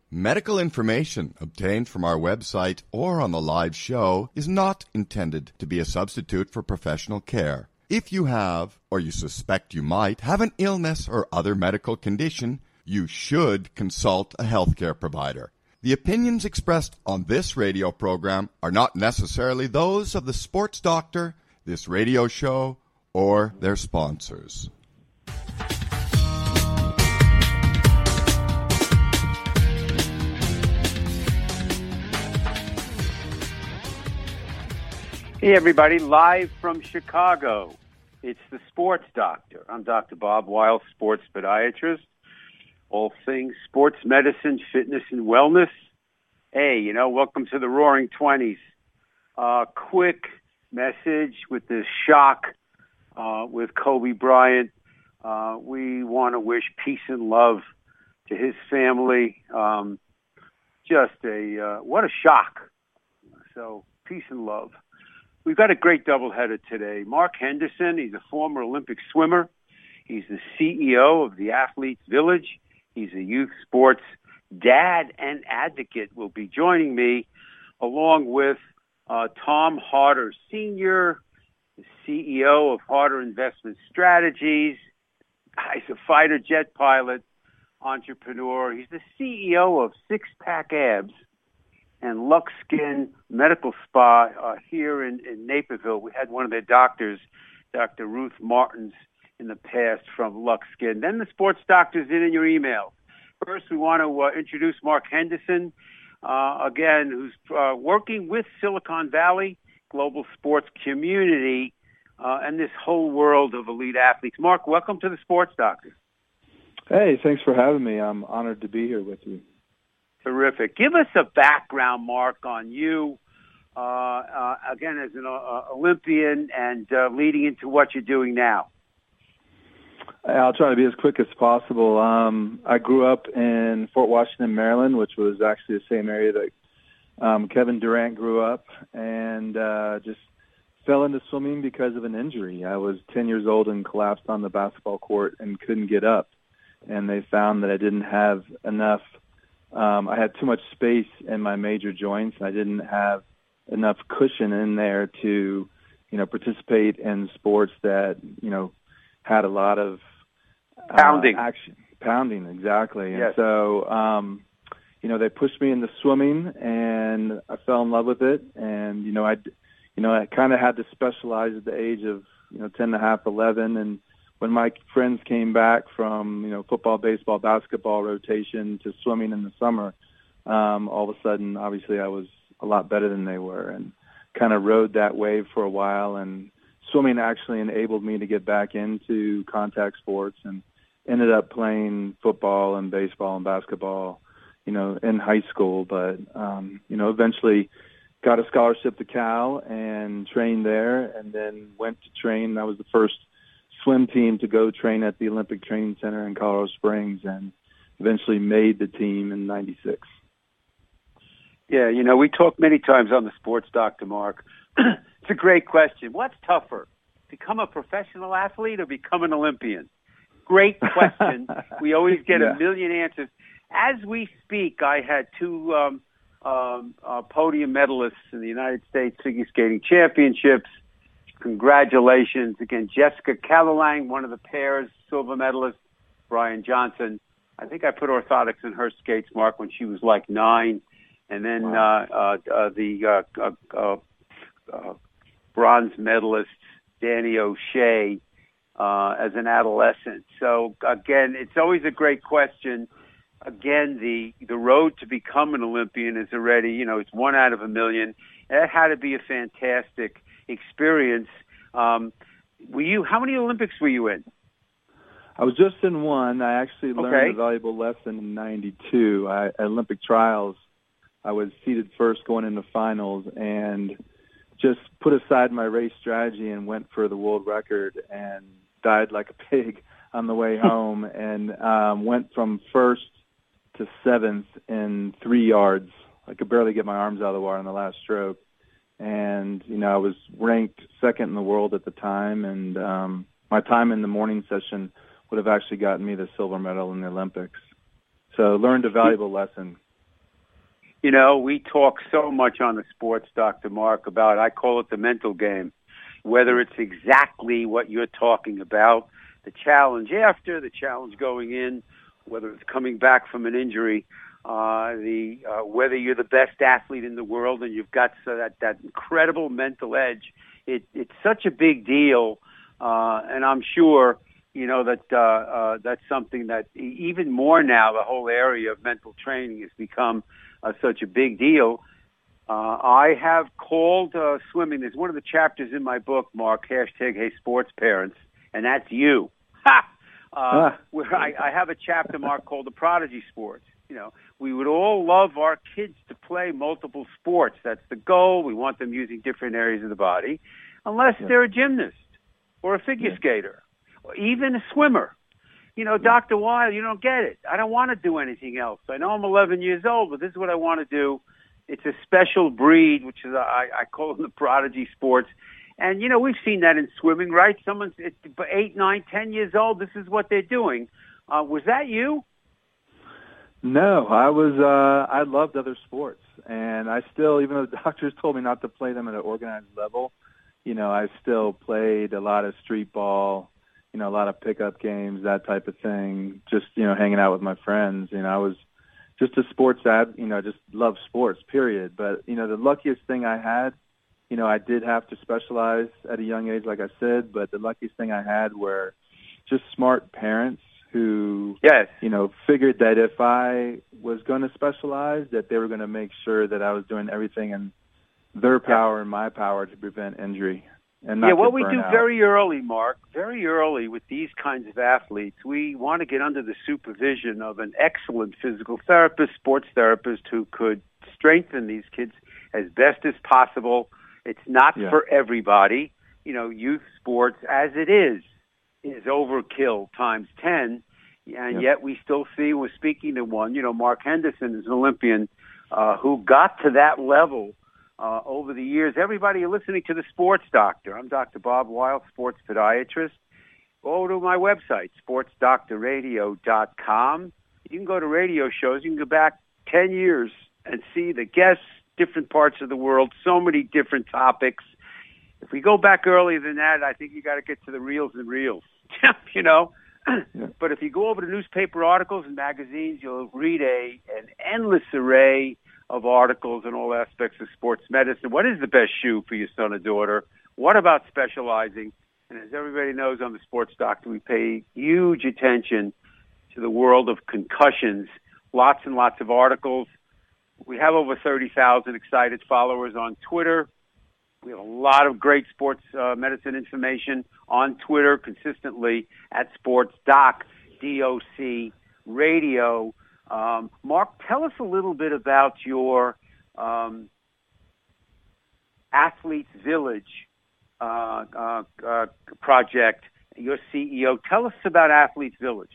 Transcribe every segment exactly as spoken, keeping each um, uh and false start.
Medical information obtained from our website or on the live show is not intended to be a substitute for professional care. If you have, or you suspect you might, have an illness or other medical condition, you should consult a healthcare provider. The opinions expressed on this radio program are not necessarily those of the sports doctor, this radio show, or their sponsors. Hey, everybody, live from Chicago. It's the Sports Doctor. I'm Doctor Bob Weil, sports podiatrist. All things sports medicine, fitness, and wellness. Hey, you know, welcome to the Roaring Twenties. Uh, quick message with this shock uh, with Kobe Bryant. Uh, we want to wish peace and love to his family. Um, just a, uh, what a shock. So, peace and love. We've got a great doubleheader today. Mark Henderson, he's a former Olympic swimmer. He's the C E O of the Athletes Village. He's a youth sports dad and advocate. Will be joining me along with uh, Tom Harder, Senior, the C E O of Harder Investment Strategies. He's a fighter jet pilot, entrepreneur. He's the C E O of Six Pack Abs and Lux Skin Medical Spa uh, here in, in Naperville. We had one of their doctors, Doctor Ruth Martins, in the past from Lux Skin. Then the sports doctor's in in your email. First, we want to uh, introduce Mark Henderson, uh, again, who's uh, working with Silicon Valley, global sports community, uh, and this whole world of elite athletes. Mark, welcome to the Sports Doctor. Hey, thanks for having me. I'm honored to be here with you. Terrific. Give us a background, Mark, on you, uh, uh, again, as an uh, Olympian and uh, leading into what you're doing now. I'll try to be as quick as possible. Um, I grew up in Fort Washington, Maryland, which was actually the same area that um, Kevin Durant grew up, and uh, just fell into swimming because of an injury. I was ten years old and collapsed on the basketball court and couldn't get up, and they found that I didn't have enough Um, I had too much space in my major joints. I didn't have enough cushion in there to, you know, participate in sports that, you know, had a lot of uh, pounding action. Pounding, exactly. Yes. And so, um, you know, they pushed me into swimming, and I fell in love with it. And you know, I, you know, I kind of had to specialize at the age of, you know, ten and a half, eleven, and when my friends came back from, you know, football, baseball, basketball rotation to swimming in the summer, um, all of a sudden, obviously, I was a lot better than they were, and kind of rode that wave for a while. And swimming actually enabled me to get back into contact sports, and ended up playing football and baseball and basketball, you know, in high school. But, um, you know, eventually got a scholarship to Cal and trained there, and then went to train. I was the first swim team to go train at the Olympic Training Center in Colorado Springs, and eventually made the team in ninety-six. Yeah, you know, we talked many times on the Sports Doctor, Mark. It's a great question. What's tougher, become a professional athlete or become an Olympian? Great question. We always get yeah. a million answers. As we speak, I had two um, um, uh, podium medalists in the United States Figure Skating Championships. Congratulations. Again, Jessica Kellerlang, one of the pairs, silver medalist, Brian Johnson. I think I put orthotics in her skates, Mark, when she was like nine. And then wow. uh, uh, uh, the uh, uh, uh, uh, bronze medalist, Danny O'Shea, uh, as an adolescent. So, again, it's always a great question. Again, the, the road to become an Olympian is already, you know, it's one out of a million. That had to be a fantastic experience. Um, were you? How many Olympics were you in? I was just in one. I actually learned okay. a valuable lesson in ninety-two. I, at Olympic trials, I was seeded first going into finals, and just put aside my race strategy and went for the world record, and died like a pig on the way home, and um, went from first to seventh in three yards. I could barely get my arms out of the water on the last stroke. And, you know, I was ranked second in the world at the time, and um, my time in the morning session would have actually gotten me the silver medal in the Olympics. So learned a valuable lesson You know, we talk so much on the Sports Doctor, Mark, about, I call it the mental game, whether it's exactly what you're talking about, the challenge after, the challenge going in, whether it's coming back from an injury, uh, the uh, whether you're the best athlete in the world and you've got so that, that incredible mental edge. It, it's such a big deal, uh, and I'm sure, you know, that uh, uh, that's something that even more now, the whole area of mental training has become uh, such a big deal. Uh, I have called uh, swimming. There's one of the chapters in my book, Mark, hashtag Hey Sports Parents, and that's you. Ha! Uh, ah. Where I, I have a chapter, Mark, called The Prodigy Sports. You know, we would all love our kids to play multiple sports. That's the goal. We want them using different areas of the body, unless yeah. they're a gymnast or a figure yeah. skater or even a swimmer. You know, yeah. Doctor Weil, you don't get it. I don't want to do anything else. I know I'm eleven years old, but this is what I want to do. It's a special breed, which is, I, I call them the prodigy sports. And, you know, we've seen that in swimming, right? Someone's eight, nine, ten years old. This is what they're doing. Uh, was that you? No, I was, uh, I loved other sports. And I still, even though the doctors told me not to play them at an organized level, you know, I still played a lot of street ball, you know, a lot of pickup games, that type of thing, just, you know, hanging out with my friends. You know, I was just a sports ad, you know, just love sports, period. But, you know, the luckiest thing I had, you know, I did have to specialize at a young age, like I said, but the luckiest thing I had were just smart parents who, yes. you know, figured that if I was going to specialize, that they were going to make sure that I was doing everything in their power and my power to prevent injury. And not yeah, what we do out. very early, Mark, very early with these kinds of athletes, we want to get under the supervision of an excellent physical therapist, sports therapist who could strengthen these kids as best as possible. It's not yeah. for everybody. You know, youth sports, as it is, is overkill times ten, and yep. yet we still see, we're speaking to one, you know, Mark Henderson is an Olympian uh, who got to that level uh, over the years. Everybody, you're listening to the Sports Doctor. I'm Doctor Bob Weil, sports podiatrist. Go to my website, sports doctor radio dot com. You can go to radio shows. You can go back ten years and see the guests, different parts of the world, so many different topics. If we go back earlier than that, I think you got to get to the reels and reels, you know. Yeah. But if you go over to newspaper articles and magazines, you'll read a an endless array of articles in all aspects of sports medicine. What is the best shoe for your son or daughter? What about specializing? And as everybody knows on the Sports Doctor, we pay huge attention to the world of concussions. Lots and lots of articles. We have over thirty thousand excited followers on Twitter. We have a lot of great sports uh, medicine information on Twitter consistently at Sports Doc, D O C Radio. Um, Mark, tell us a little bit about your um, Athletes Village uh, uh, uh, project, your C E O. Tell us about Athletes Village.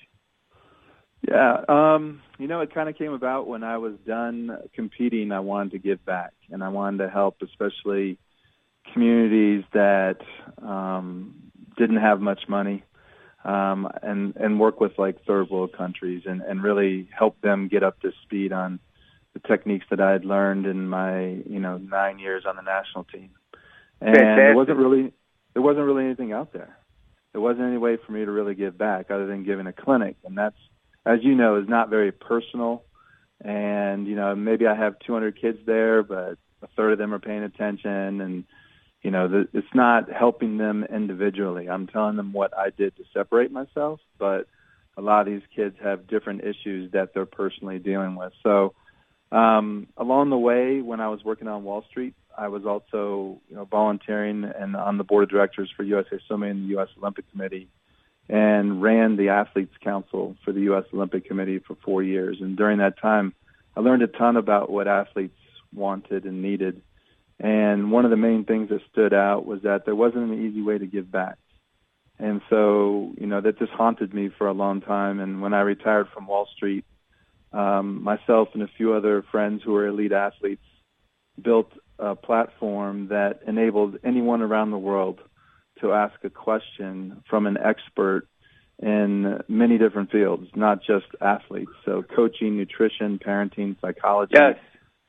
Yeah, um, you know, it kind of came about when I was done competing. I wanted to give back, and I wanted to help especially communities that um, didn't have much money, um, and and work with like third world countries, and, and really help them get up to speed on the techniques that I had learned in my you know nine years on the national team. And Fantastic. there wasn't really there wasn't really anything out there. There wasn't any way for me to really give back other than giving a clinic, and that's, as you know, is not very personal. And you know, maybe I have two hundred kids there, but a third of them are paying attention, and you know, the, it's not helping them individually. I'm telling them what I did to separate myself, but a lot of these kids have different issues that they're personally dealing with. So um, along the way, when I was working on Wall Street, I was also, you know, volunteering and on the board of directors for U S A Swimming and the U S Olympic Committee, and ran the Athletes Council for the U S Olympic Committee for four years. And during that time, I learned a ton about what athletes wanted and needed. And one of the main things that stood out was that there wasn't an easy way to give back. And so, you know, that just haunted me for a long time. And when I retired from Wall Street, um, myself and a few other friends who were elite athletes built a platform that enabled anyone around the world to ask a question from an expert in many different fields, not just athletes. So coaching, nutrition, parenting, psychology. Yes.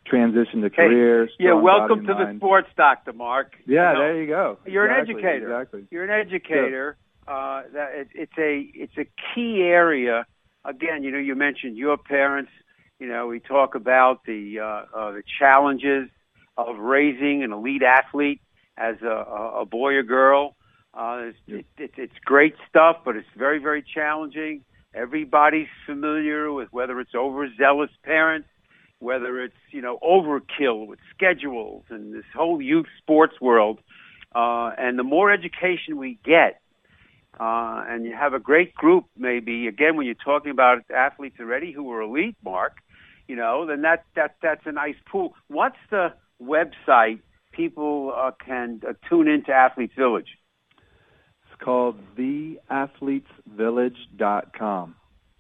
transition to career. Hey, yeah, welcome to mind. the Sports Doctor, Mark. Yeah, you know, there you go. You're exactly, an educator. Exactly. You're an educator. Yeah. Uh, that it, it's a it's a key area. Again, you know, you mentioned your parents. You know, we talk about the uh, uh, the challenges of raising an elite athlete as a, a boy or girl. Uh, it's, yep. it, it, it's great stuff, but it's very, very challenging. Everybody's familiar with whether it's overzealous parents, whether it's, you know, overkill with schedules and this whole youth sports world. Uh, and the more education we get, uh, and you have a great group, maybe, again, when you're talking about athletes already who are elite, Mark, you know, then that, that, that's a nice pool. What's the website people uh, can uh, tune into Athletes Village? It's called the athletes village dot com.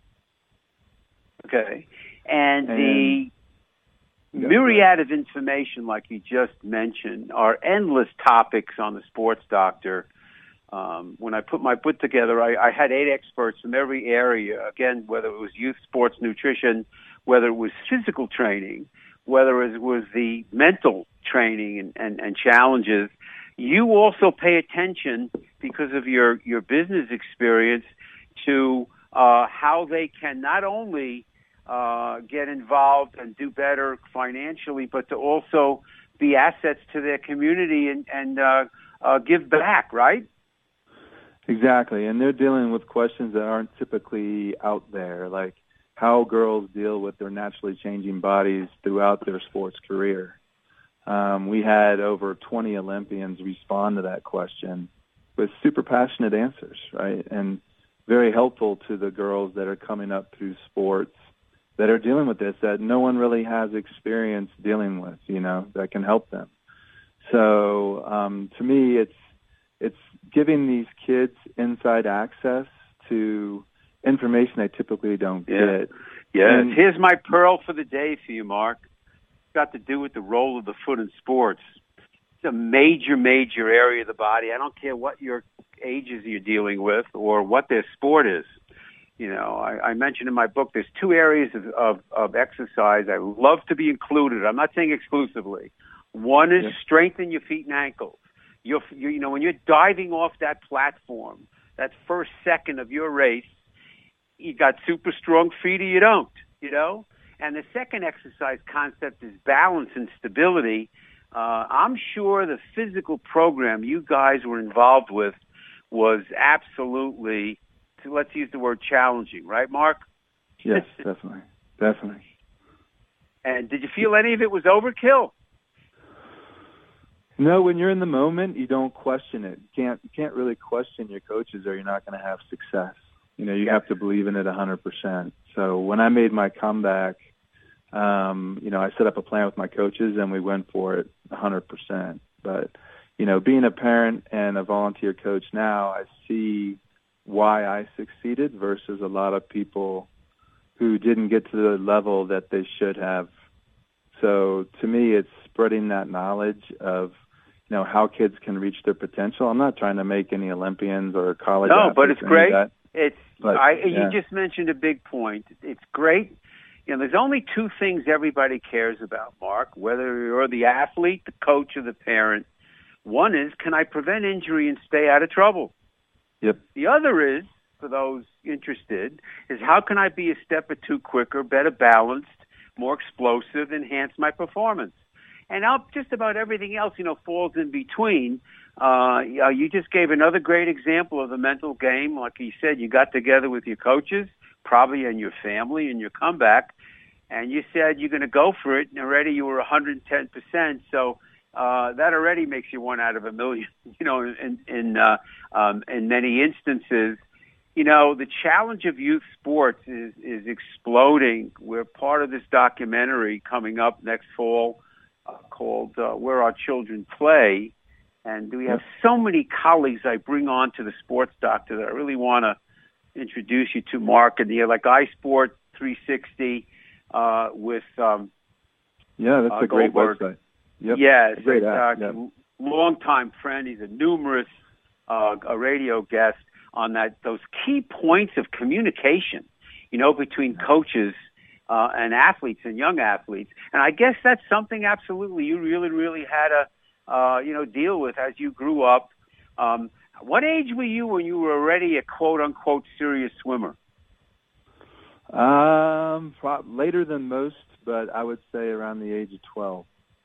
Okay. And, and the yeah, myriad of information, like you just mentioned, are endless topics on the Sports Doctor. Um, when I put my book together, I, I had eight experts from every area, again, whether it was youth sports nutrition, whether it was physical training, whether it was the mental training and, and, and challenges. You also pay attention, because of your, your business experience, to uh, how they can not only uh, get involved and do better financially, but to also be assets to their community and, and uh, uh, give back, right? Exactly. And they're dealing with questions that aren't typically out there, like how girls deal with their naturally changing bodies throughout their sports career. Um, we had over twenty Olympians respond to that question with super passionate answers, right? And very helpful to the girls that are coming up through sports that are dealing with this, that no one really has experience dealing with, you know, that can help them. So um, to me, it's it's giving these kids inside access to information they typically don't yeah. get. Yeah. And here's my pearl for the day for you, Mark. It's got to do with the role of the foot in sports. It's a major, major area of the body. I don't care what your ages you're dealing with or what their sport is. You know, I, I mentioned in my book, there's two areas of, of, of exercise I love to be included. I'm not saying exclusively. One is yeah. strengthen your feet and ankles. You're, you, you know, when you're diving off that platform, that first second of your race, you got super strong feet or you don't, you know? And the second exercise concept is balance and stability. Uh, I'm sure the physical program you guys were involved with was absolutely, let's use the word challenging, right, Mark? Yes, definitely. Definitely. And did you feel any of it was overkill? No, when you're in the moment, you don't question it. You can't, you can't really question your coaches or you're not going to have success. You know, you yeah. have to believe in it one hundred percent. So when I made my comeback, um, you know, I set up a plan with my coaches and we went for it one hundred percent. But, you know, being a parent and a volunteer coach now, I see why I succeeded versus a lot of people who didn't get to the level that they should have. So to me, it's spreading that knowledge of, you know, how kids can reach their potential. I'm not trying to make any Olympians or college No, but it's great. It's but, I, yeah. You just mentioned a big point. It's great. You know, there's only two things everybody cares about, Mark, whether you're the athlete, the coach, or the parent. One is, can I prevent injury and stay out of trouble? Yep. The other is, for those interested, is how can I be a step or two quicker, better balanced, more explosive, enhance my performance? And now just about everything else, you know, falls in between. Uh, you just gave another great example of the mental game. Like you said, you got together with your coaches, probably and your family, and your comeback, and you said you're going to go for it, and already you were one hundred ten percent. So uh, that already makes you one out of a million, you know, in, in, uh, um, in many instances. You know, the challenge of youth sports is, is exploding. We're part of this documentary coming up next fall uh, called uh, Where Our Children Play. And we have so many colleagues I bring on to the Sports Doctor that I really want to introduce you to, Mark, and the like iSport three sixty uh, with um, yeah, that's uh, a great Goldberg. website. Yep. Yes, a great uh, app. Yep. Longtime friend. He's a numerous uh, a radio guest on that. Those key points of communication, you know, between coaches uh, and athletes and young athletes. And I guess that's something absolutely you really, really had to, uh, you know, deal with as you grew up. Um, what age were you when you were already a quote-unquote serious swimmer? Um, pro- later than most, but I would say around the age of twelve.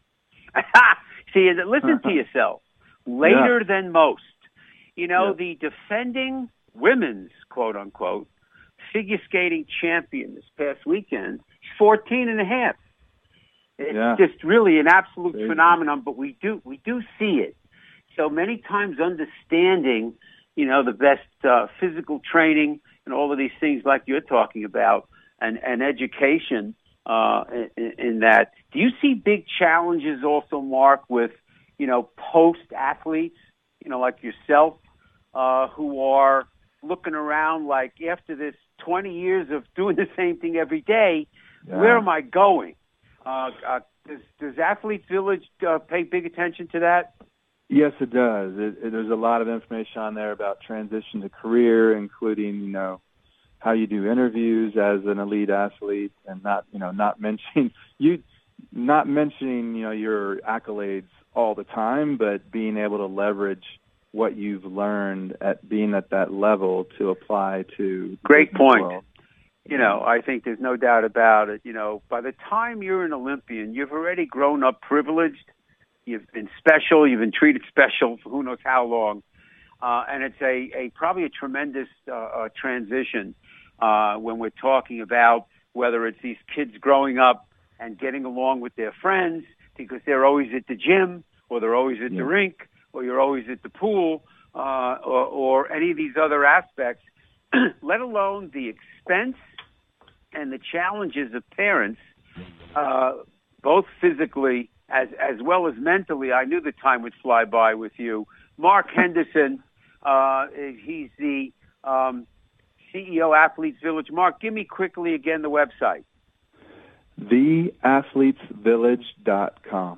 See, listen to yourself. Later yeah. than most. You know, yeah. the defending women's, quote-unquote, figure skating champion this past weekend, fourteen and a half. It's yeah. just really an absolute Crazy. phenomenon, but we do we do see it. So many times understanding, you know, the best uh, physical training and all of these things like you're talking about, and, and education uh, in, in that. Do you see big challenges also, Mark, with, you know, post-athletes, you know, like yourself, uh, who are looking around like after this twenty years of doing the same thing every day, yeah. where am I going? Uh, uh, does, does Athletes Village uh, pay big attention to that? Yes, it does. It, it, there's a lot of information on there about transition to career, including, you know, how you do interviews as an elite athlete, and not, you know, not mentioning you, not mentioning, you know, your accolades all the time, but being able to leverage what you've learned at being at that level to apply to. Great point. World. You know, I think there's no doubt about it. You know, by the time you're an Olympian, you've already grown up privileged. You've been special. You've been treated special for who knows how long. Uh, and it's a, a probably a tremendous uh, uh, transition uh, when we're talking about whether it's these kids growing up and getting along with their friends because they're always at the gym, or they're always at yeah. the rink, or you're always at the pool, uh, or, or any of these other aspects, let alone the expense and the challenges of parents, uh, both physically as as well as mentally. I knew the time would fly by with you. Mark Henderson, uh, he's the um, C E O Athletes Village. Mark, give me quickly again the website. the athletes village dot com.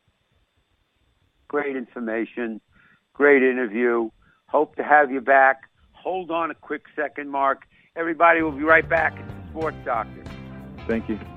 Great information, great interview. Hope to have you back. Hold on a quick second, Mark. Everybody will be right back. It's the Sports Doctor. Thank you.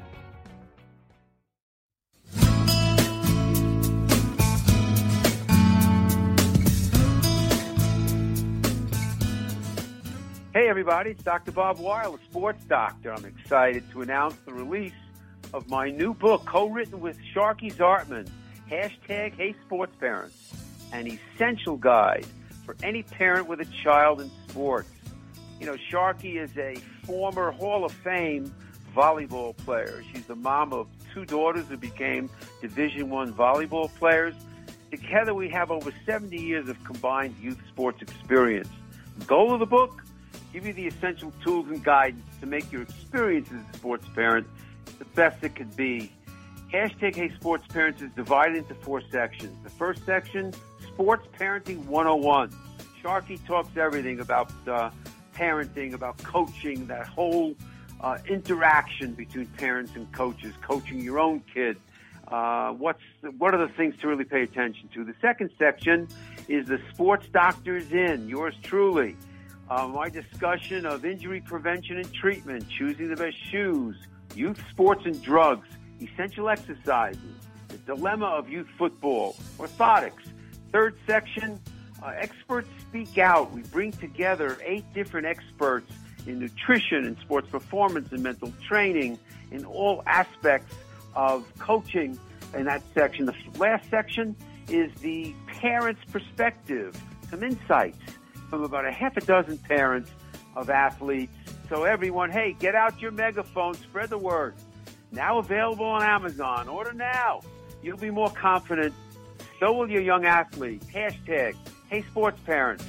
Hey, everybody. It's Doctor Bob Weil, the Sports Doctor. I'm excited to announce the release of my new book, co-written with Sharky Zartman, hashtag Hey Sports Parents, an essential guide for any parent with a child in sports. You know, Sharky is a former Hall of Fame volleyball player. She's the mom of two daughters who became Division One volleyball players. Together, we have over seventy years of combined youth sports experience. The goal of the book? Give you the essential tools and guidance to make your experience as a sports parent the best it could be. Hashtag Hey Sports Parents is divided into four sections. The first section, Sports Parenting one oh one. Sharky talks everything about uh, parenting, about coaching, that whole uh, interaction between parents and coaches, coaching your own kid. Uh, what's what are the things to really pay attention to? The second section is the Sports Doctor's In, yours truly. Uh, my discussion of injury prevention and treatment, choosing the best shoes, youth sports and drugs, essential exercises, the dilemma of youth football, orthotics. Third section, uh, experts speak out. We bring together eight different experts in nutrition and sports performance and mental training in all aspects of coaching in that section. The last section is the parent's perspective, some insights from about a half a dozen parents of athletes. So everyone, hey, get out your megaphone, spread the word. Now available on Amazon. Order now. You'll be more confident. So will your young athlete. Hashtag Hey Sports Parents.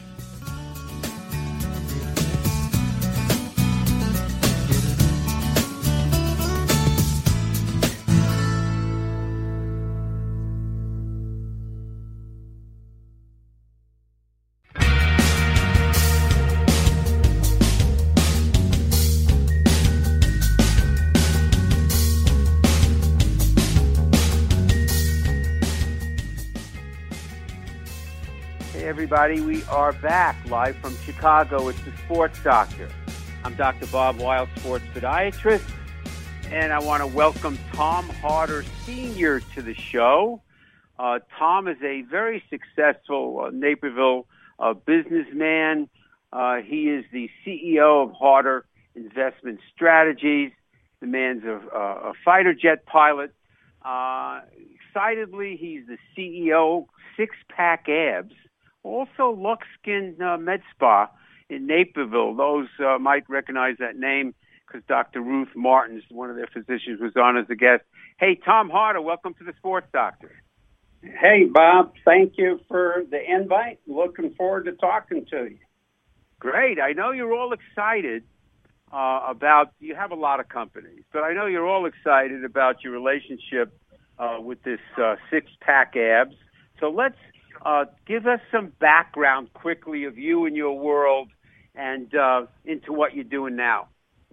Everybody, we are back live from Chicago. It's the Sports Doctor. I'm Doctor Bob Weil, sports podiatrist. And I want to welcome Tom Harder Senior to the show. Uh, Tom is a very successful uh, Naperville uh, businessman. Uh, he is the C E O of Harder Investment Strategies. The man's a, a fighter jet pilot. Uh, excitedly, he's the C E O, Six Pack Abs, also Luxkin uh, Med Spa in Naperville. Those uh, might recognize that name because Doctor Ruth Martins, one of their physicians, was on as a guest. Hey, Tom Harder, welcome to the Sports Doctor. Hey, Bob, thank you for the invite. Looking forward to talking to you. Great. I know you're all excited uh, about, you have a lot of companies, but I know you're all excited about your relationship uh, with this uh, six-pack abs. So let's uh, give us some background quickly of you and your world and uh, into what you're doing now.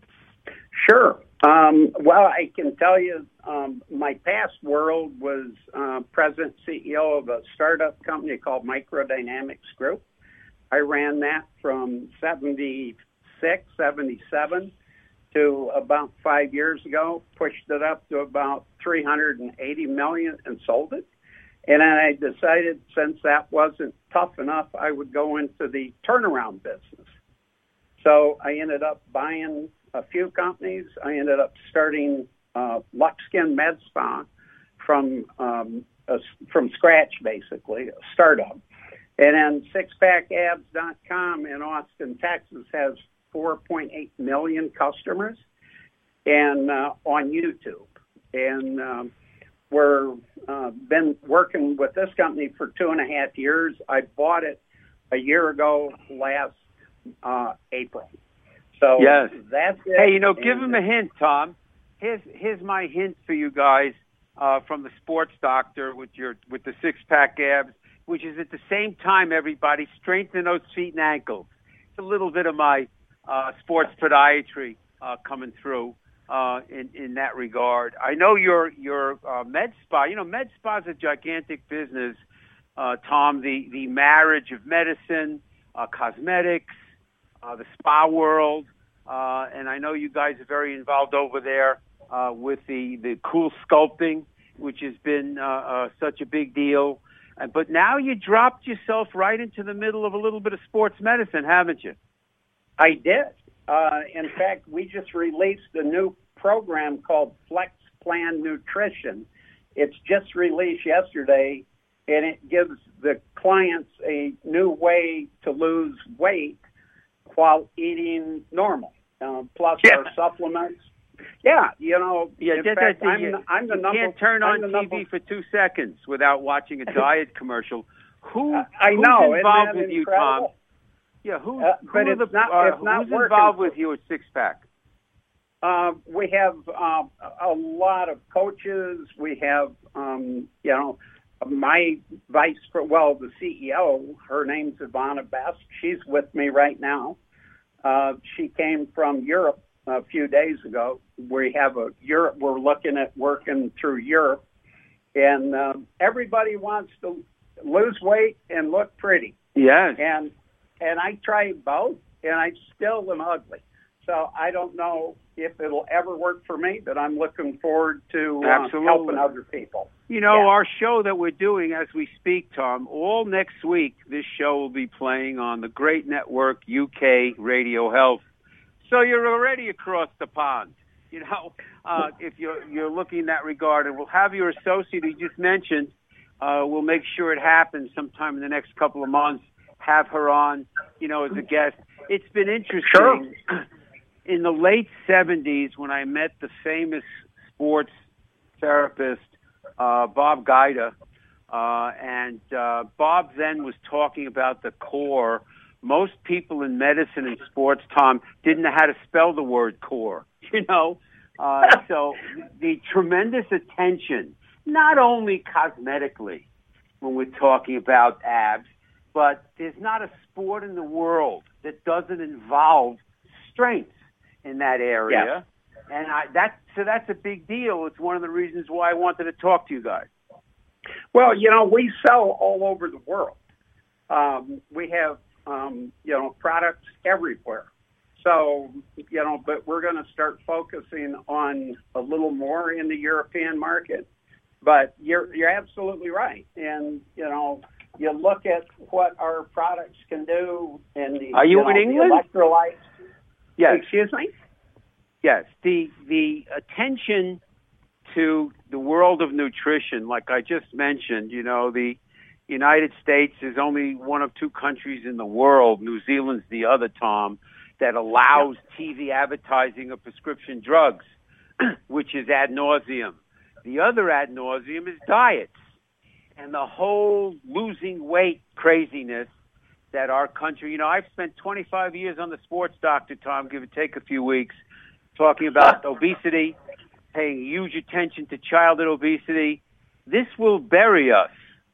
Sure. Um, well, I can tell you um, my past world was uh, president C E O of a startup company called Microdynamics Group. I ran that from seventy-six, seventy-seven to about five years ago, pushed it up to about three hundred eighty million and sold it. And then I decided since that wasn't tough enough, I would go into the turnaround business. So I ended up buying a few companies. I ended up starting uh, Luxkin Med Spa from um, a, from scratch, basically, a startup. And then six pack abs dot com in Austin, Texas, has four point eight million customers and uh, on YouTube. And um, we're uh, been working with this company for two and a half years. I bought it a year ago last uh, April. So yes. That's it. Hey, you know, give and, him a hint, Tom. Here's here's my hint for you guys uh, from the Sports Doctor with your with the six pack abs, which is at the same time, everybody strengthen those feet and ankles. It's a little bit of my uh, sports podiatry uh, coming through uh, in in that regard. I know your your uh, med spa. You know, med spa is a gigantic business, uh, Tom. The the marriage of medicine, uh, cosmetics. Uh, the spa world, uh, and I know you guys are very involved over there uh, with the, the cool sculpting, which has been uh, uh, such a big deal. Uh, but now you dropped yourself right into the middle of a little bit of sports medicine, haven't you? I did. Uh, in fact, we just released a new program called Flex Plan Nutrition. It's just released yesterday, and it gives the clients a new way to lose weight while eating normal, uh, plus yeah. our supplements. Yeah, you know, yeah, in that, fact, that, I'm, you, the, I'm the you number. can't turn on T V number, for two seconds without watching a diet commercial. Who, uh, I who's know, involved isn't that with you, incredible? Tom? Yeah, who, uh, who but are it's the, not, uh, it's not who's working involved for, with you at Six Pack? Uh, we have uh, a lot of coaches. We have, um, you know, my vice, well, the C E O, her name's Ivana Best. She's with me right now. Uh, she came from Europe a few days ago. We have a Europe. We're looking at working through Europe, and uh, everybody wants to lose weight and look pretty. Yes. And and I tried both, and I still am ugly. So I don't know if it'll ever work for me, but I'm looking forward to uh, helping other people. You know, yeah. Our show that we're doing as we speak, Tom, all next week, this show will be playing on the great network U K Radio Health. So you're already across the pond. You know, uh, if you're, you're looking in that regard, and we'll have your associate you just mentioned, uh, we'll make sure it happens sometime in the next couple of months, have her on, you know, as a guest. It's been interesting. Sure. In the late seventies, when I met the famous sports therapist, uh, Bob Guida, uh, and uh, Bob then was talking about the core. Most people in medicine and sports, Tom, didn't know how to spell the word core, you know? Uh, so the tremendous attention, not only cosmetically when we're talking about abs, but there's not a sport in the world that doesn't involve strength in that area. Yes. And I, that, so that's a big deal. It's one of the reasons why I wanted to talk to you guys. Well, you know, we sell all over the world. Um, we have, um, you know, products everywhere. So, you know, but we're going to start focusing on a little more in the European market. But you're you're absolutely right. And, you know, you look at what our products can do in the, Are you, you in know, England? the electrolytes. Yes. Excuse me? Yes. The the attention to the world of nutrition, like I just mentioned, you know, the United States is only one of two countries in the world, New Zealand's the other, Tom, that allows yeah. T V advertising of prescription drugs, which is ad nauseum. The other ad nauseum is diets and the whole losing weight craziness that our country, you know, I've spent twenty-five years on the Sports Doctor, Tom, give or take a few weeks, talking about obesity, paying huge attention to childhood obesity. This will bury us.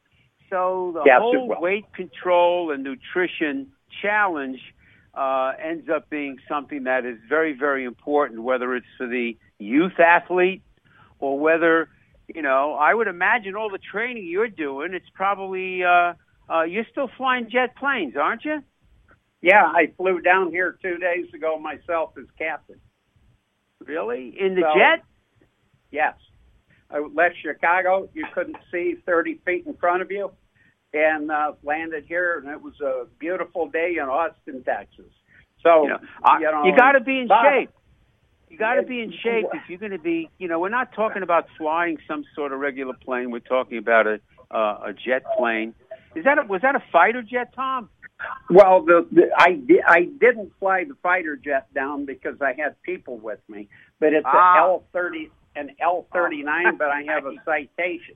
So the yes, whole weight control and nutrition challenge uh, ends up being something that is very, very important, whether it's for the youth athlete or whether, you know, I would imagine all the training you're doing, it's probably, uh, uh, you're still flying jet planes, aren't you? Yeah, I flew down here two days ago myself as captain. Really? In the so, jet? Yes. I left Chicago. You couldn't see thirty feet in front of you, and uh, landed here, and it was a beautiful day in Austin, Texas. So, you know, I, you, know, you got to be in Bob, shape. You got to be in shape if you're going to be, you know, we're not talking about flying some sort of regular plane. We're talking about a uh, a jet plane. Is that a, was that a fighter jet, Tom? Well, the, the I di- I didn't fly the fighter jet down because I had people with me, but it's ah. an L thirty an L thirty-nine, oh. but I have a Citation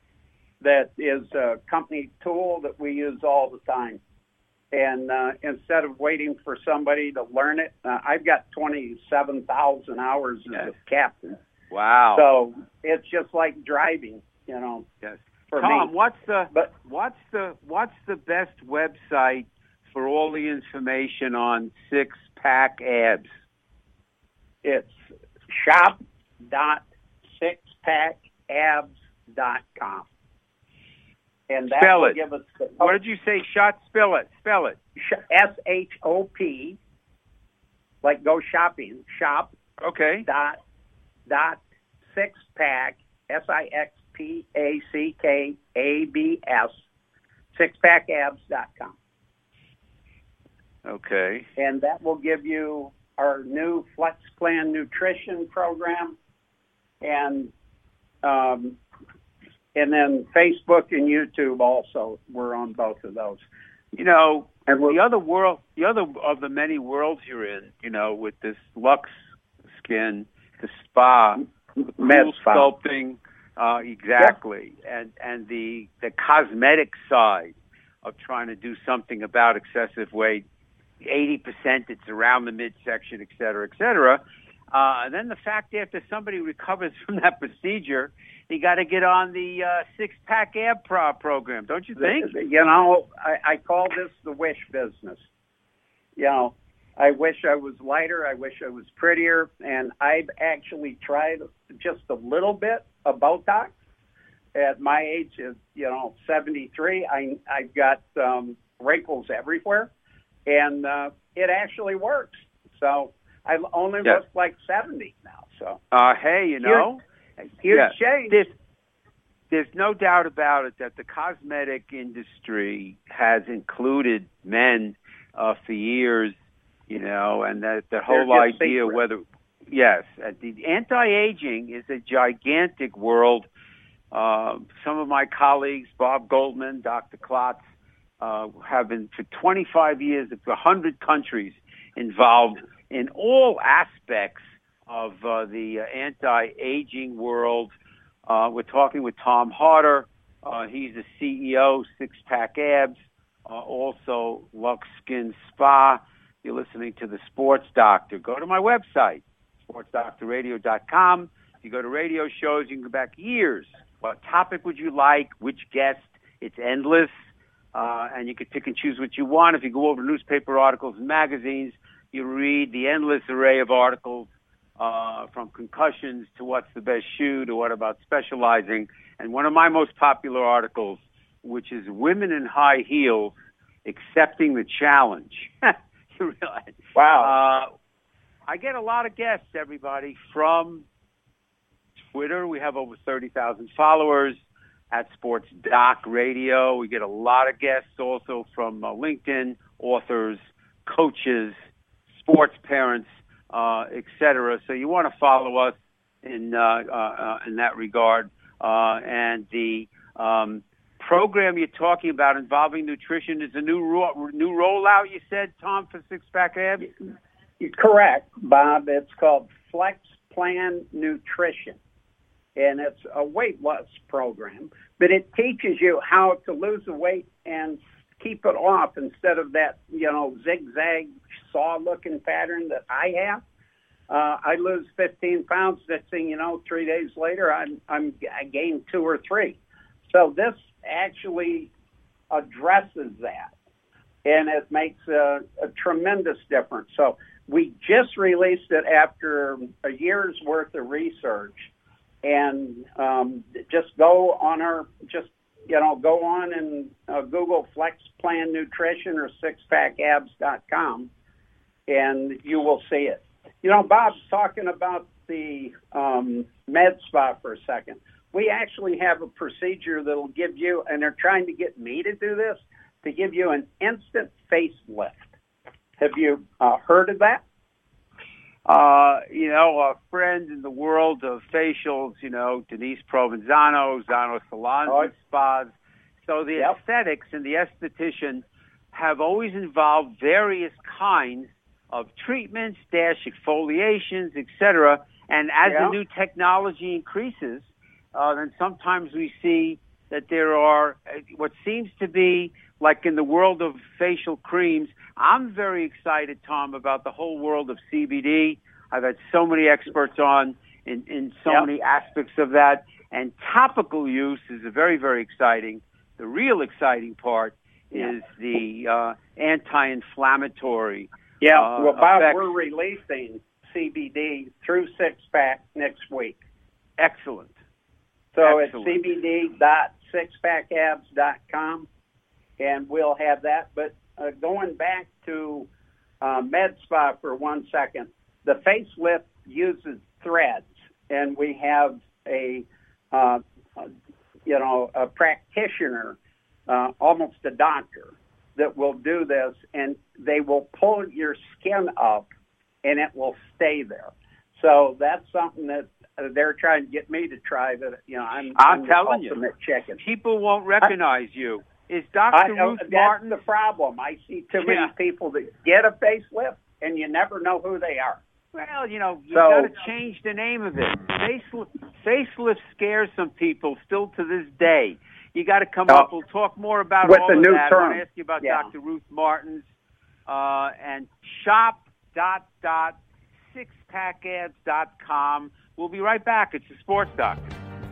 that is a company tool that we use all the time. And uh, instead of waiting for somebody to learn it, uh, I've got twenty-seven thousand hours yes. as a captain. Wow! So it's just like driving, you know. Yes. For Tom, me. what's the but, what's the what's the best website for all the information on six pack abs? It's shop dot six pack abs dot com. And that spell will it. give us the, what did you say? Shot. Spell it. Spell it. S H O P, like go shopping. Shop. Okay. Dot dot six pack S I X P A C K A B S six pack abs dot com. Okay. And that will give you our new Flex Plan nutrition program, and um, and then Facebook and YouTube also. We're on both of those. You know, and the other world, the other of the many worlds you're in, you know, with this Lux Skin, the spa, med spa. sculpting, uh, exactly, yep. and and the the cosmetic side of trying to do something about excessive weight. eighty percent it's around the midsection, et cetera, et cetera. Uh, and then the fact after somebody recovers from that procedure, you got to get on the uh, six-pack ab pro- program, don't you think? You know, I, I call this the wish business. You know, I wish I was lighter. I wish I was prettier. And I've actually tried just a little bit of Botox. At my age of, you know, seventy-three, I, I've got um, wrinkles everywhere. And uh, it actually works. So I only yeah. look like seventy now. So uh, hey, you know, huge yeah. change. There's, there's no doubt about it that the cosmetic industry has included men uh, for years, you know, and that the whole idea secret. whether yes, uh, the anti-aging is a gigantic world. Uh, some of my colleagues, Bob Goldman, Doctor Klotz, Uh, have been for twenty-five years, it's one hundred countries involved in all aspects of uh, the uh, anti-aging world. Uh, we're talking with Tom Harder. Uh, he's the C E O, Six Pack Abs, uh, also Lux Skin Spa. You're listening to The Sports Doctor. Go to my website, sports doctor radio dot com. If you go to radio shows, you can go back years. What topic would you like? Which guest? It's endless. Uh, and you can pick and choose what you want. If you go over newspaper articles and magazines, you read the endless array of articles, uh, from concussions to what's the best shoe to what about specializing. And one of my most popular articles, which is Women in High Heels Accepting the Challenge. You realize? Wow. Uh, I get a lot of guests, everybody, from Twitter. We have over thirty thousand followers at Sports Doc Radio. We get a lot of guests also from uh, LinkedIn, authors, coaches, sports parents, uh, et cetera. So you want to follow us in uh, uh, in that regard. Uh, and the um, program you're talking about involving nutrition is a new ro- new rollout, you said, Tom, for Six Pack Abs? Correct, Bob. It's called Flex Plan Nutrition, and it's a weight loss program, but it teaches you how to lose the weight and keep it off instead of that, you know, zigzag saw-looking pattern that I have. Uh, I lose fifteen pounds. Next thing you know, three days later, I'm, I'm I gained two or three. So this actually addresses that, and it makes a, a tremendous difference. So we just released it after a year's worth of research, and um, just go on our, just, you know, go on and uh, Google Flex Plan Nutrition or six pack abs dot com, and you will see it. You know, Bob's talking about the um, med spa for a second. We actually have a procedure that'll give you, and they're trying to get me to do this, to give you an instant facelift. Have you uh, heard of that? Uh, you know, a friend in the world of facials, you know, Denise Provenzano, Zano Salons Oh. and Spas. So the Yep. aesthetics and the esthetician have always involved various kinds of treatments, dash exfoliations, et cetera. And as Yeah. the new technology increases, uh, then sometimes we see that there are uh, what seems to be, like in the world of facial creams. I'm very excited, Tom, about the whole world of C B D. I've had so many experts on in, in so Yep. many aspects of that. And topical use is a very, very exciting. The real exciting part Yeah. is the uh, anti-inflammatory. Yeah, uh, well, Bob, effects. we're releasing C B D through Six Pack next week. Excellent. So Excellent. it's c b d dot six pack abs dot com, and we'll have that. But uh, going back to uh, Med Spa for one second, the facelift uses threads, and we have a, uh, uh, you know, a practitioner, uh, almost a doctor, that will do this, and they will pull your skin up, and it will stay there. So that's something that uh, they're trying to get me to try. That you know, I'm, I'm I'm telling the you. ultimate chicken. People won't recognize you. Is I, Doctor know Ruth that's Martin? the problem. I see too many Yeah. people that get a facelift, and you never know who they are. Well, you know, you've So- got to change the name of it. Facelift, facelift scares some people still to this day. You got to come Oh. up. We'll talk more about With all the of new that. I want term. to ask you about Yeah. Doctor Ruth Martin's uh, and shop dot dot six pack abs dot com. We'll be right back. It's the Sports Doctor.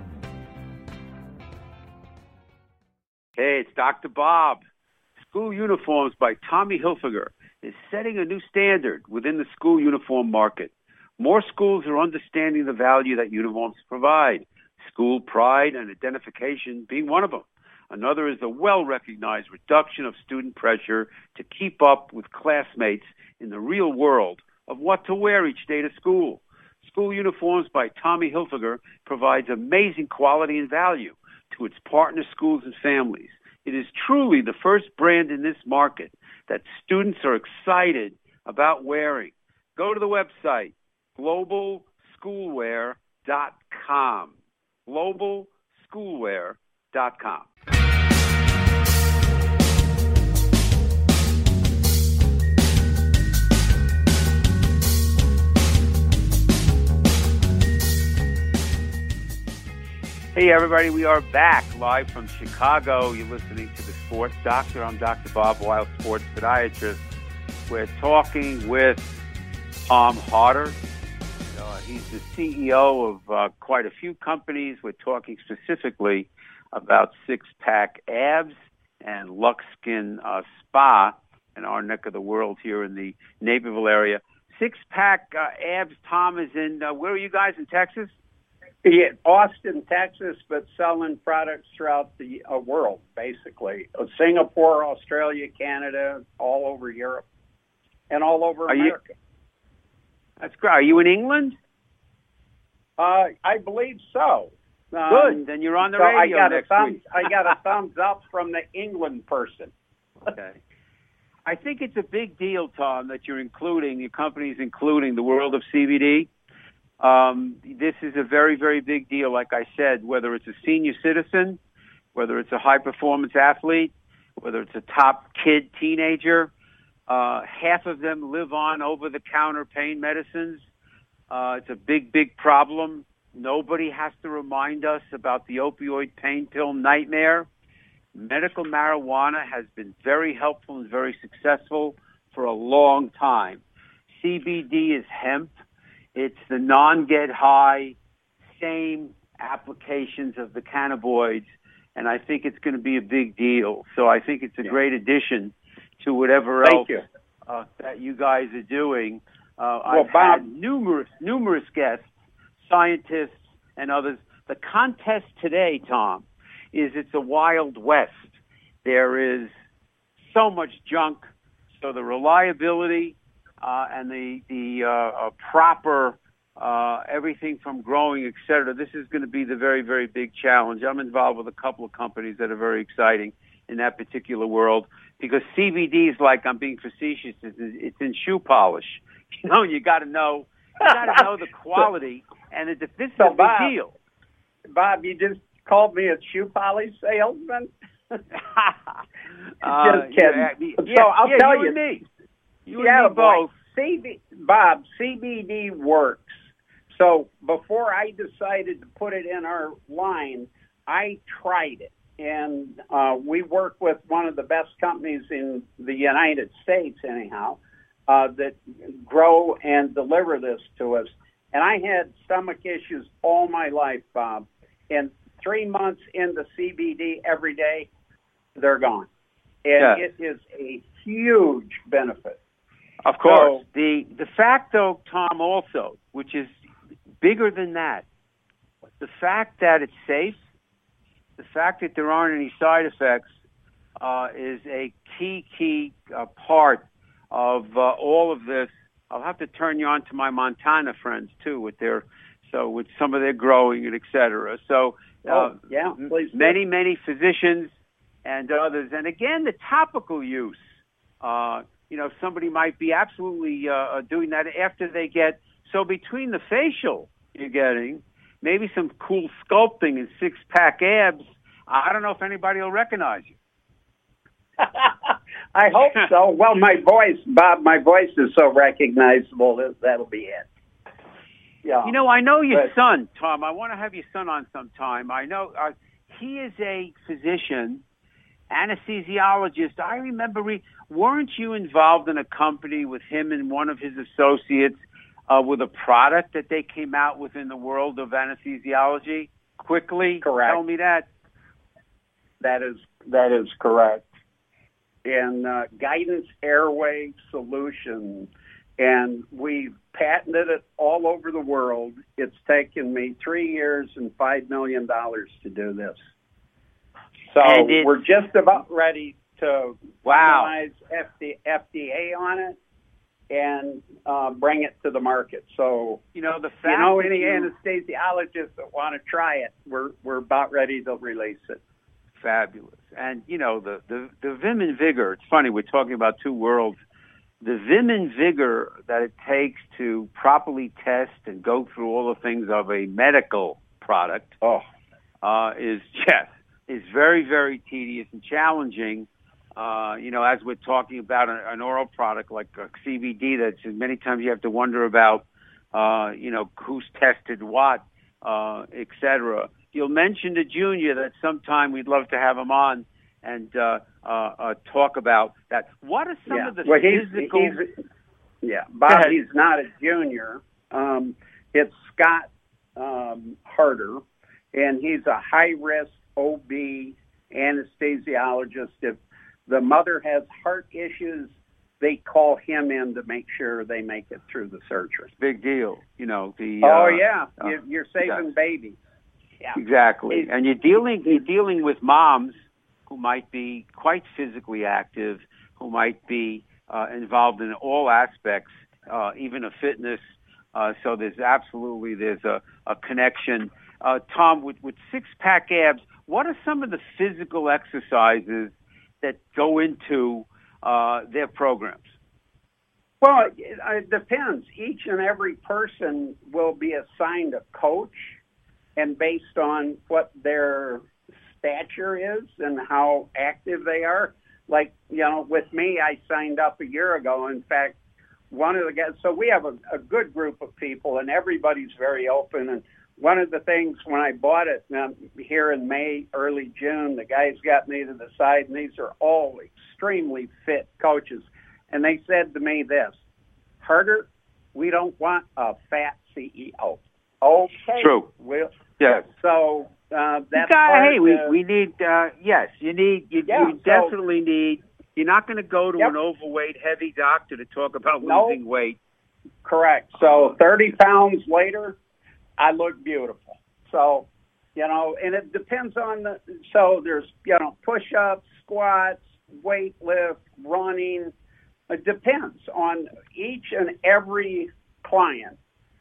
Hey, it's Doctor Bob. School Uniforms by Tommy Hilfiger is setting a new standard within the school uniform market. More schools are understanding the value that uniforms provide, school pride and identification being one of them. Another is the well-recognized reduction of student pressure to keep up with classmates in the real world of what to wear each day to school. School Uniforms by Tommy Hilfiger provides amazing quality and value to its partner schools and families. It is truly the first brand in this market that students are excited about wearing. Go to the website, global schoolwear dot com. global schoolwear dot com. Hey, everybody, we are back live from Chicago. You're listening to The Sports Doctor. I'm Doctor Bob Weil, sports podiatrist. We're talking with Tom Harder. Uh, he's the C E O of uh, quite a few companies. We're talking specifically about Six Pack Abs and Lux Skin uh, Spa in our neck of the world here in the Naperville area. Six Pack uh, Abs, Tom, is in, uh, where are you guys, in Texas? Yeah, Austin, Texas, but selling products throughout the uh, world, basically. Uh, Singapore, Australia, Canada, all over Europe, and all over Are you- America. That's great. Are you in England? Uh, I believe so. Um, Good. Then you're on the so radio I got next a thumbs, week. I got a thumbs up from the England person. Okay. I think it's a big deal, Tom, that you're including, your company's including the world of C B D. Um, this is a very, very big deal, like I said, whether it's a senior citizen, whether it's a high-performance athlete, whether it's a top kid, teenager. Uh, half of them live on over-the-counter pain medicines. Uh, it's a big, big problem. Nobody has to remind us about the opioid pain pill nightmare. Medical marijuana has been very helpful and very successful for a long time. C B D is hemp. It's the non-get high, same applications of the cannabinoids, and I think it's going to be a big deal. So I think it's a yeah. great addition to whatever Thank else you. Uh, that you guys are doing. Uh, well, I've Bob, had numerous, numerous guests, scientists, and others. The contest today, Tom, is it's a wild west. There is so much junk, so the reliability uh, and the the uh, uh, proper uh, everything from growing, et cetera. This is going to be the very, very big challenge. I'm involved with a couple of companies that are very exciting in that particular world because C B D is like, I'm being facetious, it's, it's in shoe polish. You know, you got to know, you got to know the quality, and it, this is so a big Bob, deal. Bob, you just called me a shoe polish salesman. uh, just kidding. Yeah, so I'll yeah, tell you. you, And me. You yeah, and me both. C B, Bob, C B D works. So before I decided to put it in our line, I tried it. And uh, we work with one of the best companies in the United States, anyhow, uh, that grow and deliver this to us. And I had stomach issues all my life, Bob. And three months into C B D every day, they're gone. And yeah. it is a huge benefit. Of course. So, the the fact, though, Tom, also, which is bigger than that, the fact that it's safe, the fact that there aren't any side effects uh, is a key, key uh, part of uh, all of this. I'll have to turn you on to my Montana friends, too, with their so with some of their growing and et cetera. So uh, oh, yeah, please many, do. many physicians and others. And, again, the topical use. Uh, you know, somebody might be absolutely uh, doing that after they get – so between the facial you're getting – maybe some cool sculpting and six-pack abs. I don't know if anybody will recognize you. I hope so. Well, my voice, Bob, my voice is so recognizable that that'll be it. Yeah. You know, I know your but, son, Tom. I want to have your son on sometime. I know uh, he is a physician, anesthesiologist. I remember, re- weren't you involved in a company with him and one of his associates Uh, with a product that they came out with in the world of anesthesiology? Quickly, correct. Tell me that. That is that is correct. And uh, Guidance Airway Solution, and we've patented it all over the world. It's taken me three years and five million dollars to do this. So we're just about ready to wow. finalize F D A on it and uh, bring it to the market. So, you know, the fact you know, any you, anesthesiologists that want to try it, we're we're about ready to release it. Fabulous. And, you know, the, the, the Vim and Vigor, it's funny, we're talking about two worlds. The Vim and Vigor that it takes to properly test and go through all the things of a medical product oh. uh, is, yes, is very, very tedious and challenging. Uh, you know, as we're talking about an, an oral product like a C B D, that's many times you have to wonder about, uh, you know, who's tested what, uh, et cetera. You'll mention to Junior that sometime we'd love to have him on and uh, uh, uh, talk about that. What are some yeah. of the well, he's, physical... He's, yeah, Bob, he's not a junior. Um, it's Scott um, Harder, and he's a high-risk O B anesthesiologist. If the mother has heart issues, they call him in to make sure they make it through the surgery. Big deal. You know, the... Oh, uh, yeah. uh, you're, you're saving yes. babies. Yeah. Exactly. He's, and you're dealing you're dealing with moms who might be quite physically active, who might be uh, involved in all aspects, uh, even of fitness. Uh, so there's absolutely there's a, a connection. Uh, Tom, with, with six-pack abs, what are some of the physical exercises that go into uh, their programs? Well, it, it depends. Each and every person will be assigned a coach, and based on what their stature is and how active they are. Like, you know, with me, I signed up a year ago. In fact, one of the guys, so we have a, a good group of people, and everybody's very open. And one of the things when I bought it um, here in May, early June, the guys got me to the side, and these are all extremely fit coaches. And they said to me this, Harder, we don't want a fat C E O. Okay. True. We'll, yes. So uh, that's got, hey, to, we we need uh, yes, you need you, yeah, you so, definitely need. You're not going to go to yep. an overweight, heavy doctor to talk about nope. losing weight. Correct. So thirty pounds later, I look beautiful. So, you know, and it depends on the. So there's you know push-ups, squats, weight lift, running. It depends on each and every client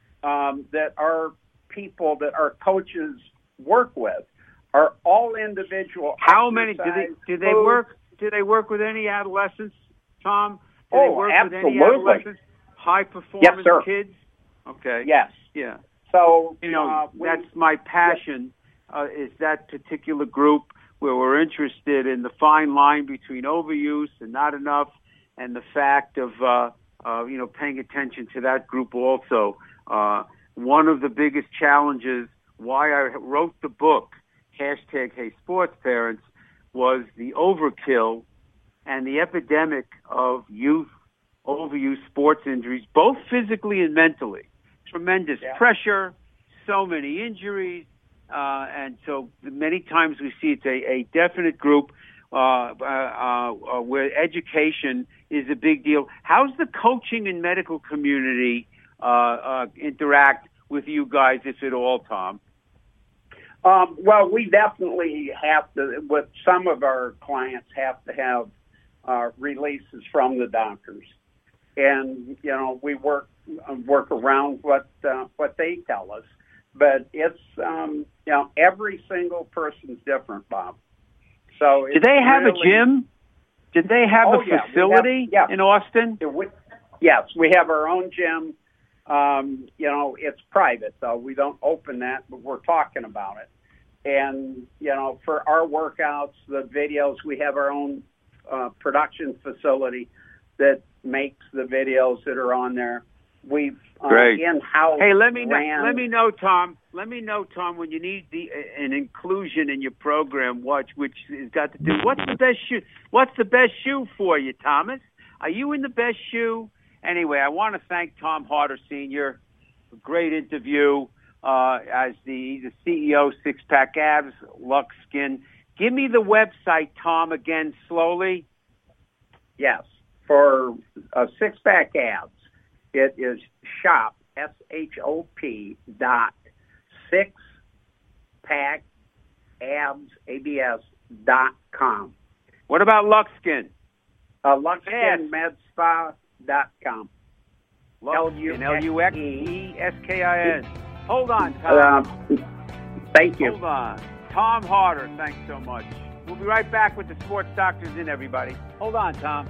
um, that our people, that our coaches work with, are all individual. How many do they do they food. work? Do they work with any adolescents, Tom? Do oh, they work absolutely. with any adolescents? High performance yes, sir. kids? Okay. Yes. Yeah. So you know uh, we, that's my passion. Uh, is that particular group where we're interested in the fine line between overuse and not enough, and the fact of uh, uh, you know paying attention to that group also. Uh, one of the biggest challenges why I wrote the book, hashtag Hey Sports Parents, was the overkill and the epidemic of youth overuse sports injuries, both physically and mentally. Tremendous yeah. pressure, so many injuries, uh, and so many times we see it's a, a definite group uh, uh, uh, where education is a big deal. How's the coaching and medical community uh, uh, interact with you guys, if at all, Tom? Um, well, we definitely have to, with some of our clients, have to have uh, releases from the doctors. And, you know, we work work around what uh, what they tell us. But it's, um, you know, every single person's different, Bob. So do they have really, a gym? Did they have oh, a yeah, facility have, yeah. in Austin? We, yes, we have our own gym. Um, you know, it's private, though. We don't open that, but we're talking about it. And, you know, for our workouts, the videos, we have our own uh, production facility that makes the videos that are on there. We've uh, in-house. Hey, let me ran, know, let me know, Tom. Let me know, Tom, when you need the an inclusion in your program. Watch, which has got to do. What's the best shoe? What's the best shoe for you, Thomas? Are you in the best shoe? Anyway, I want to thank Tom Harder, Senior A great interview uh, as the, the C E O, Six Pack Abs, Lux Skin. Give me the website, Tom, again, slowly. Yes, for uh, Six Pack Abs, it is shop, S H O P dot six pack abs, A B S, dot com. What about Lux Skin? Uh, Lux Skin Med Spa dot com. L U X E S K I N. Hold on, Tom. Uh, thank you. Hold on. Tom Harder, thanks so much. We'll be right back with the Sports Doctors in, everybody. Hold on, Tom.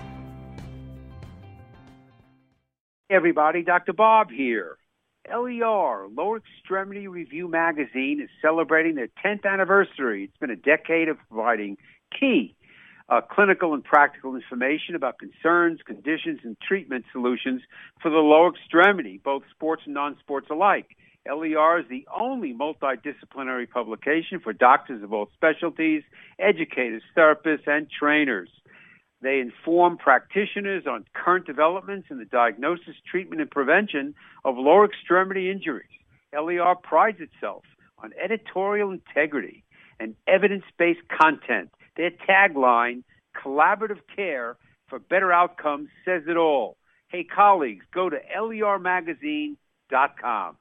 Hey, everybody, Doctor Bob here. L E R, Lower Extremity Review Magazine, is celebrating their tenth anniversary. It's been a decade of providing key Uh, clinical and practical information about concerns, conditions, and treatment solutions for the lower extremity, both sports and non-sports alike. L E R is the only multidisciplinary publication for doctors of all specialties, educators, therapists, and trainers. They inform practitioners on current developments in the diagnosis, treatment, and prevention of lower extremity injuries. L E R prides itself on editorial integrity and evidence-based content. Their tagline, collaborative care for better outcomes, says it all. Hey, colleagues, go to L E R magazine dot com.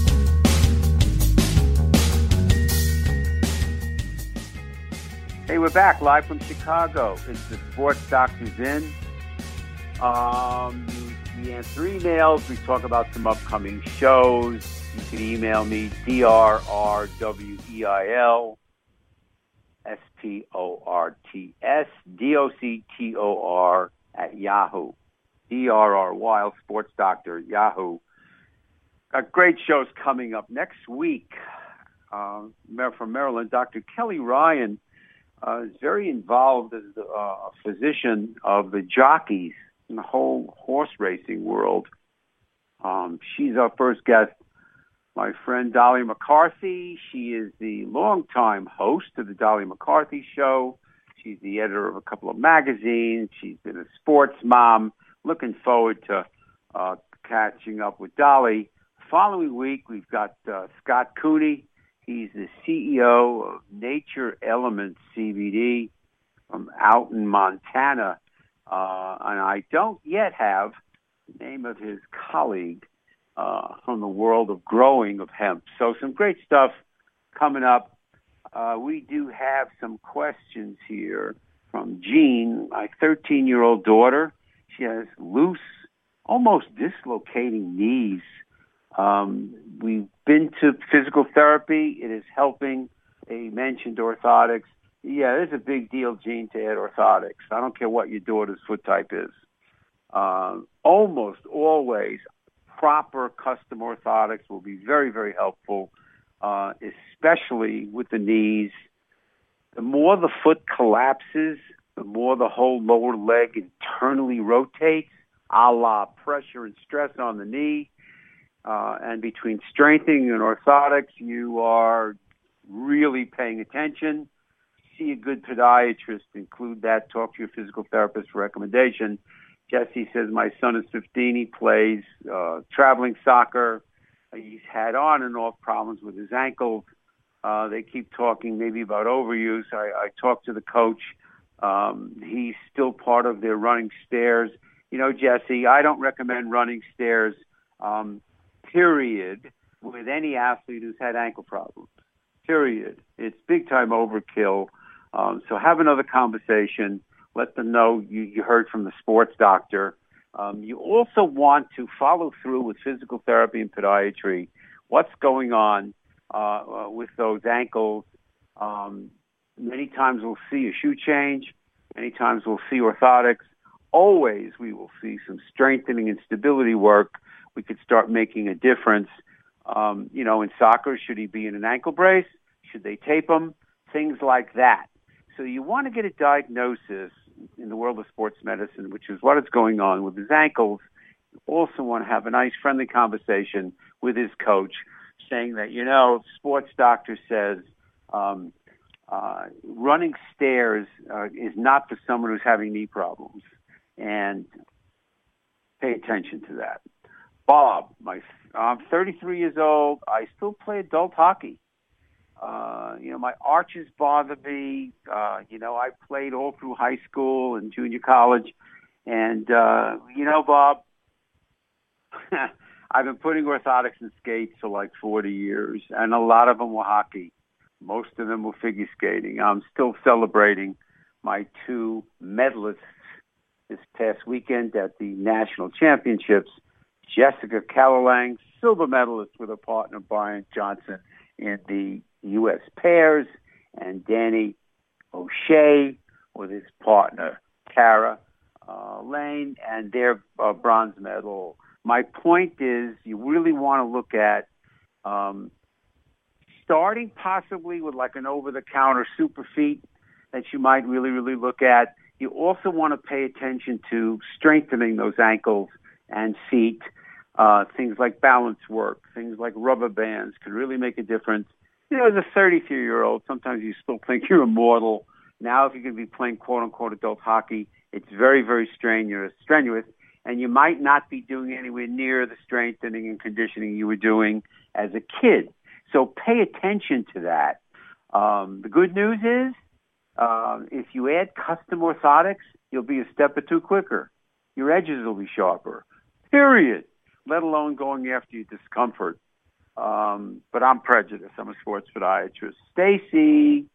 Hey, we're back live from Chicago. It's the Sports Doctor's In. Um, you, we answer emails. We talk about some upcoming shows. You can email me, D R R W E I L S P O R T S D O C T O R at Yahoo. D R R Wild Sports Doctor, Yahoo. Got great shows coming up next week. Uh, from Maryland, Doctor Kelly Ryan uh, is very involved as a uh, physician of the jockeys in the whole horse racing world. Um, she's our first guest. My friend Dolly McCarthy. She is the longtime host of the Dolly McCarthy Show. She's the editor of a couple of magazines. She's been a sports mom. Looking forward to uh, catching up with Dolly. Following week, we've got uh, Scott Cooney. He's the C E O of Nature Elements C B D from out in Montana. Uh, and I don't yet have the name of his colleague uh, from the world of growing of hemp. So some great stuff coming up. Uh, we do have some questions here from Jean, my thirteen-year-old daughter. She has loose, almost dislocating knees. Um, we've been to physical therapy. It is helping. They mentioned orthotics. Yeah, it's a big deal, Gene, to add orthotics. I don't care what your daughter's foot type is. Uh, almost always, proper custom orthotics will be very, very helpful, uh, especially with the knees. The more the foot collapses, the more the whole lower leg internally rotates, a la pressure and stress on the knee. Uh, and between strengthening and orthotics, you are really paying attention. See a good podiatrist. Include that. Talk to your physical therapist for recommendation. Jesse says, my son is fifteen. He plays uh, traveling soccer. He's had on and off problems with his ankles. Uh, they keep talking maybe about overuse. I, I talked to the coach. Um, he's still part of their running stairs. You know, Jesse, I don't recommend running stairs. Um, Period, with any athlete who's had ankle problems. Period. It's big time overkill. Um, so have another conversation. Let them know you, you heard from the sports doctor. Um, you also want to follow through with physical therapy and podiatry. What's going on uh, uh, with those ankles? Um, many times we'll see a shoe change. Many times we'll see orthotics. Always we will see some strengthening and stability work. We could start making a difference. Um, you know, in soccer, should he be in an ankle brace? Should they tape him? Things like that. So you want to get a diagnosis in the world of sports medicine, which is what is going on with his ankles. You also want to have a nice, friendly conversation with his coach saying that, you know, sports doctor says um, uh, running stairs uh, is not for someone who's having knee problems. And pay attention to that. Bob, my, I'm thirty-three years old. I still play adult hockey. Uh, you know, my arches bother me. Uh, you know, I played all through high school and junior college. And, uh, you know, Bob, I've been putting orthotics in skates for like forty years, and a lot of them were hockey. Most of them were figure skating. I'm still celebrating my two medalists this past weekend at the national championships. Jessica Callalang, silver medalist with her partner Brian Johnson in the U S pairs, and Danny O'Shea with his partner Tara uh, Lane, and their uh, bronze medal. My point is, you really want to look at um, starting possibly with like an over-the-counter super feet that you might really, really look at. You also want to pay attention to strengthening those ankles and feet. Uh, things like balance work, things like rubber bands can really make a difference. You know, as a thirty-three-year-old, sometimes you still think you're immortal. Now, if you're going to be playing quote-unquote adult hockey, it's very, very strenuous, strenuous, and you might not be doing anywhere near the strengthening and conditioning you were doing as a kid. So pay attention to that. Um, the good news is, uh, if you add custom orthotics, you'll be a step or two quicker. Your edges will be sharper, period, let alone going after your discomfort. Um, but I'm prejudiced. I'm a sports podiatrist. Stacy,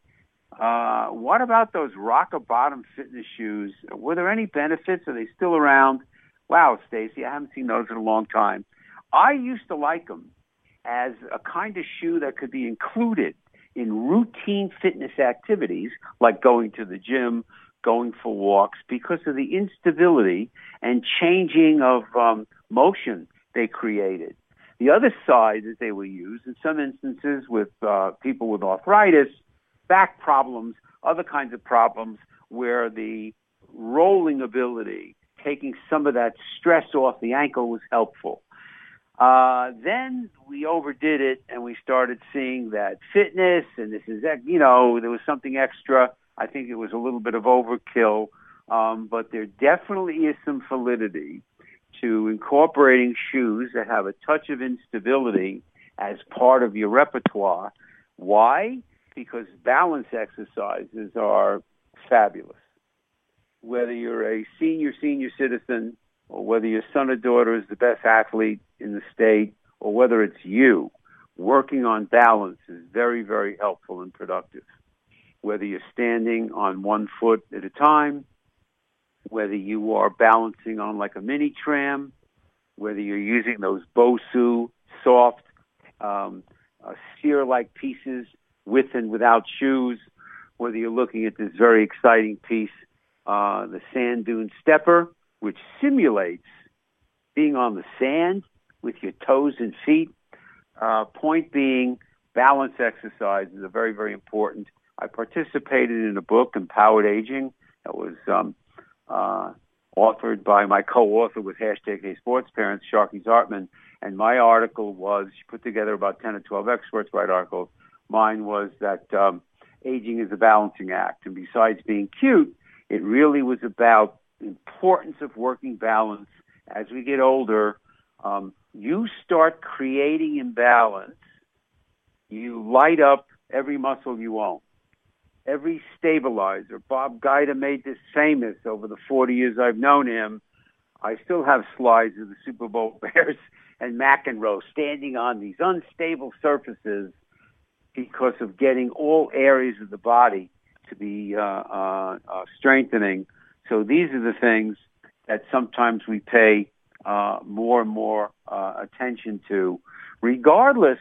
Uh, what about those rocker bottom fitness shoes? Were there any benefits? Are they still around? Wow, Stacy, I haven't seen those in a long time. I used to like them as a kind of shoe that could be included in routine fitness activities like going to the gym, going for walks, because of the instability and changing of um, motion they created. The other side that they were used in some instances with uh, people with arthritis, back problems, other kinds of problems where the rolling ability, taking some of that stress off the ankle, was helpful. Uh, then we overdid it and we started seeing that fitness and this is, you know, there was something extra. I think it was a little bit of overkill, um, but there definitely is some validity to incorporating shoes that have a touch of instability as part of your repertoire. Why? Because balance exercises are fabulous. Whether you're a senior, senior citizen, or whether your son or daughter is the best athlete in the state, or whether it's you, working on balance is very, very helpful and productive. Whether you're standing on one foot at a time, whether you are balancing on like a mini tram, whether you're using those Bosu soft um, uh, sphere-like pieces with and without shoes, whether you're looking at this very exciting piece, uh, the Sand Dune Stepper, which simulates being on the sand with your toes and feet. Uh, point being, balance exercises are very, very important. I participated in a book, Empowered Aging, that was um, uh, authored by my co-author with hashtag Hey Sports Parents, Sharky Zartman, and my article was, she put together about ten or twelve experts write articles. Mine was that um, aging is a balancing act, and besides being cute, it really was about the importance of working balance. As we get older, um, you start creating imbalance. You light up every muscle you own, every stabilizer. Bob Guida made this famous over the forty years I've known him. I still have slides of the Super Bowl Bears and McEnroe standing on these unstable surfaces because of getting all areas of the body to be uh, uh, uh, strengthening. So these are the things that sometimes we pay uh, more and more uh, attention to, regardless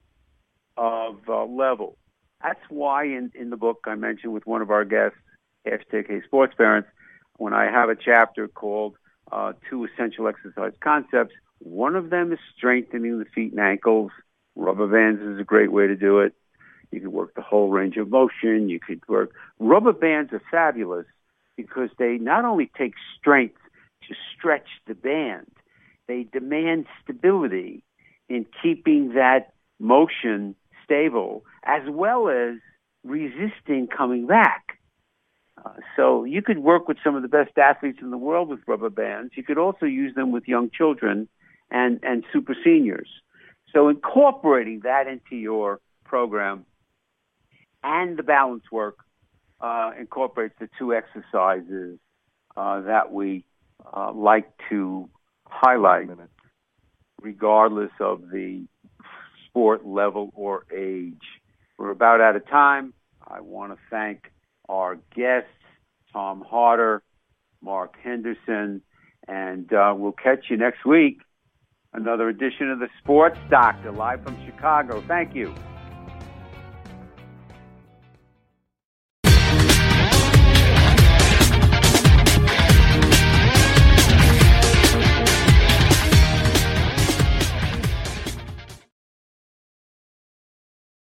of uh, level. That's why in, in the book I mentioned with one of our guests, hashtag Hey Sports Parents, when I have a chapter called uh, Two Essential Exercise Concepts, one of them is strengthening the feet and ankles. Rubber bands is a great way to do it. You can work the whole range of motion. You could work. Rubber bands are fabulous because they not only take strength to stretch the band, they demand stability in keeping that motion stable, as well as resisting coming back. Uh, so you could work with some of the best athletes in the world with rubber bands. You could also use them with young children and, and super seniors. So incorporating that into your program and the balance work uh, incorporates the two exercises uh, that we uh, like to highlight, regardless of the sport level or age. We're about out of time. I want to thank our guests, Tom Harder, Mark Henderson, and uh, we'll catch you next week. Another edition of the Sports Doctor, live from Chicago. Thank you.